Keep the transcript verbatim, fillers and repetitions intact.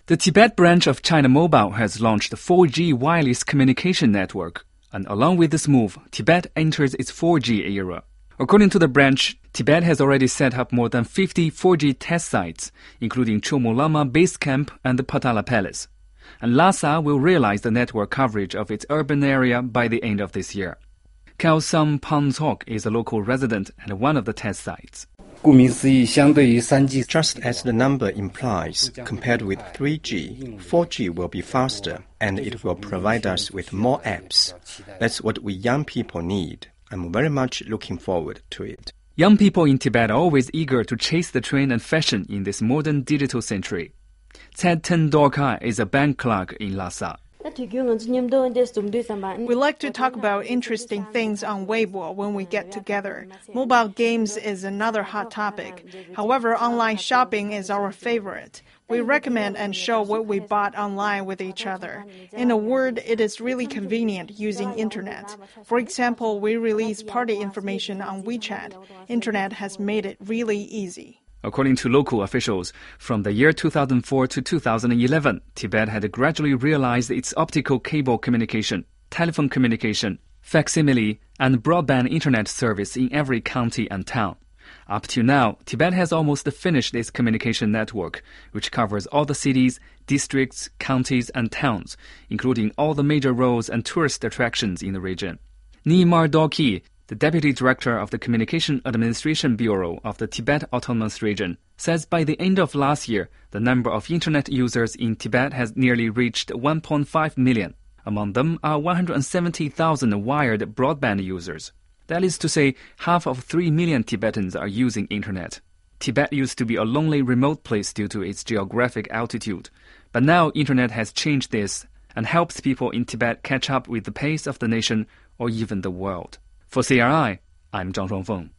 The Tibet branch of China Mobile has launched a four G wireless communication network, and along with this move, Tibet enters its four G era. According to the branch, Tibet has already set up more than fifty four G test sites, including Chomolungma Base Camp and the Potala Palace. And Lhasa will realize the network coverage of its urban area by the end of this year. Kelsang Pangtok is a local resident at one of the test sites. Just as the number implies, compared with three G, four G will be faster and it will provide us with more apps. That's what we young people need. I'm very much looking forward to it. Young people in Tibet are always eager to chase the trend and fashion in this modern digital century. Ted Ten Dorkai is a bank clerk in Lhasa. We like to talk about interesting things on Weibo when we get together. Mobile games is another hot topic. However, online shopping is our favorite. We recommend and show what we bought online with each other. In a word, it is really convenient using internet. For example, we release party information on WeChat. Internet has made it really easy. According to local officials, from the year two thousand four to two thousand eleven, Tibet had gradually realized its optical cable communication, telephone communication, facsimile, and broadband internet service in every county and town. Up to now, Tibet has almost finished its communication network, which covers all the cities, districts, counties, and towns, including all the major roads and tourist attractions in the region. Nimar Dorki, the Deputy Director of the Communication Administration Bureau of the Tibet Autonomous Region, says by the end of last year, the number of internet users in Tibet has nearly reached one point five million. Among them are one hundred seventy thousand wired broadband users. That is to say, half of three million Tibetans are using internet. Tibet used to be a lonely remote place due to its geographic altitude, but now internet has changed this and helps people in Tibet catch up with the pace of the nation or even the world. For C R I, I'm Zhang Shuangfeng.